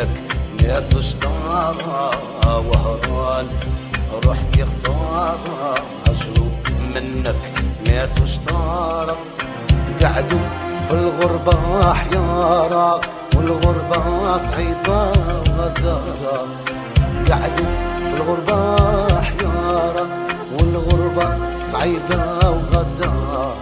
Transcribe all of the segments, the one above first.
منك ناس اشطارة وهران رحت خسارة. هجروا منك ناس اشطارة قعدوا في الغربة حيارة والغربة صعيبة وغدارة. قعدوا في الغربة حيارة والغربة صعيبة وغدارة.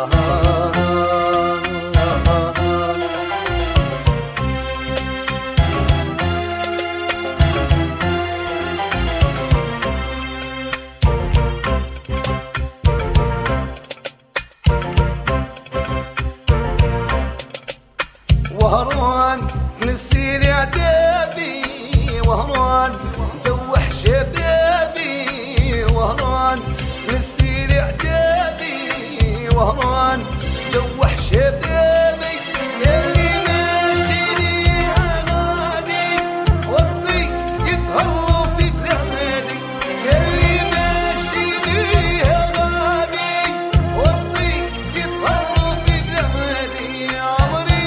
وهران نسير عتابي وهران دوح شبابي. وهران نسير عتابي وهران دوح شبابي. يلي ماشي ليها غادي وصي يتهلوا في بلادي. يلي ماشي ليها غادي وصي يتهلوا في بلادي. عمري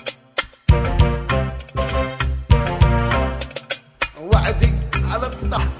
وعدي على الضحك